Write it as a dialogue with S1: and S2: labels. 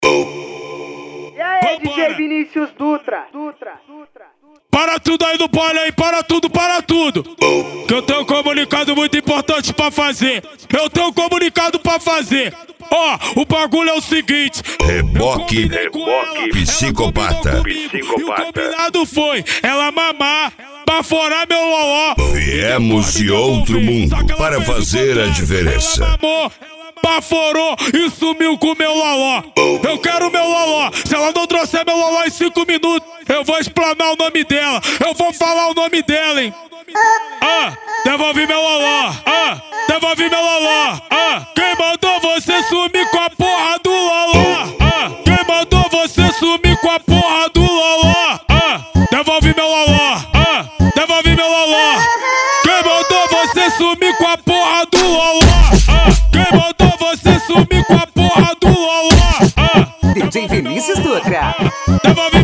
S1: E aí, DJ Vinícius Dutra?
S2: Para tudo aí no baile aí, para tudo. Que eu tenho um comunicado muito importante pra fazer. Ó, o bagulho é o seguinte.
S3: Reboque psicopata.
S2: E o combinado foi ela mamar, baforar meu loló.
S3: Viemos de outro mundo para fazer a diferença.
S2: Ela mamou, baforou e sumiu com meu loló. Eu quero meu loló. Se ela não trouxer meu loló em 5 minutos, eu vou explanar o nome dela. Eu vou falar o nome dela, hein. Devolve meu loló. Devolve meu loló. Quem mandou você sumir com a porra do loló? Quem mandou você sumir com a porra do loló? Devolve meu loló. Devolve meu loló. Quem mandou você sumir com a porra do loló? Quem mandou você sumir com a porra do loló?
S4: DJ Vinícius Dutra.
S2: Devolve